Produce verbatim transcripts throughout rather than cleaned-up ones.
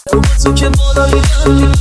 با تو که بالا میبری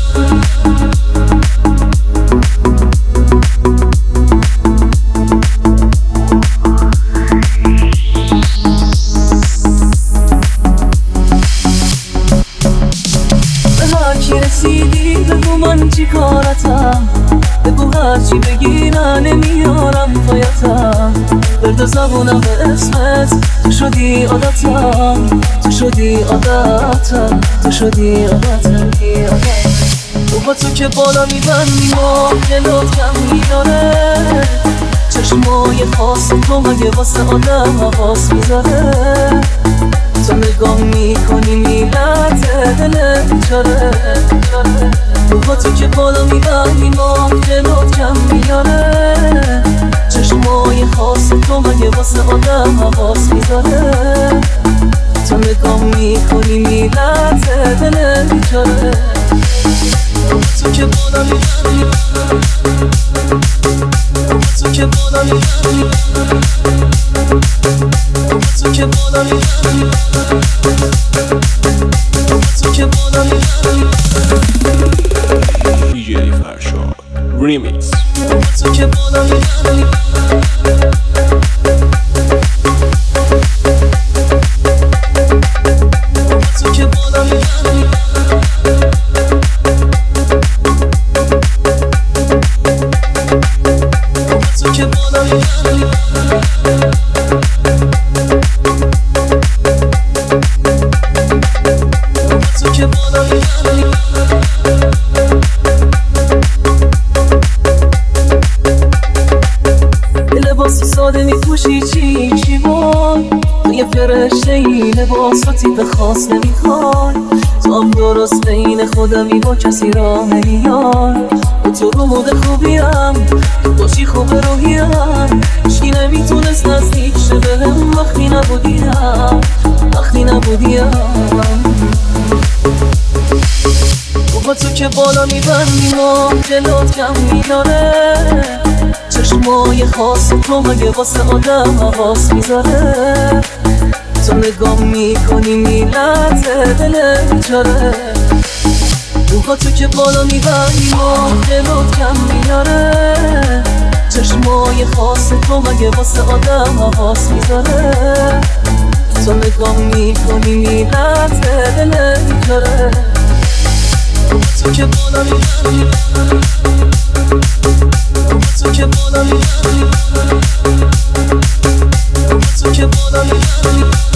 به هرچی رسیدی بگو من چی کارتم بگو هرچی بگی نه نمیارم پایتم درد زبونم به اسمت تو شدی عادتم تو شدی عادتم تو شدی عادتم تو با تو که بالا میبندی ما دلات کم میداره چشمای خاص تو مگه واسه آدم حواس میذاره تو نگاه میکنی میلته دل بیچاره تو با تو که بالا میبندی ما دلات کم میاره چشمای خاص تو مگه واسه آدم حواس میذاره تو نگاه میکنی میلته دل بیچاره تو با تو که بالا میبندی تو با تو که بالا میبندی تو با تو که بالا میبندی تو با تو که بالا میبندی دی جی فرشاد ریمیکس. تو با تو که بالا میبندی تو با تو که بالا میبندی تو با تو که بالا میبندی تو که بالا میبندی لباس ساده میپوشی چی چی وای تو یه فرشته ای لباساتی به خاص نمیخوای تو هم درست این خودمی با کسی راه نمیار تو رو مود خوبیم تو باشی خوب روحیم هیچکی نمیتونست نزدیک شه بهم وقتی نبودیم وقتی نبودیم با تو که بالا میبندی ما دلات کم میداره چشمای خاص تو مگه واسه آدم حواس میذاره تو نگاه میکنی میلته دل بیچاره با تو که بالا میبندی ما دلات کم میاره چشمای خاص تو مگه واسه آدم حواس میذاره تو نگاه میکنی میلته دل بیچاره با تو که بالا میبندی با تو که بالا میبندی با تو که بالا میبندی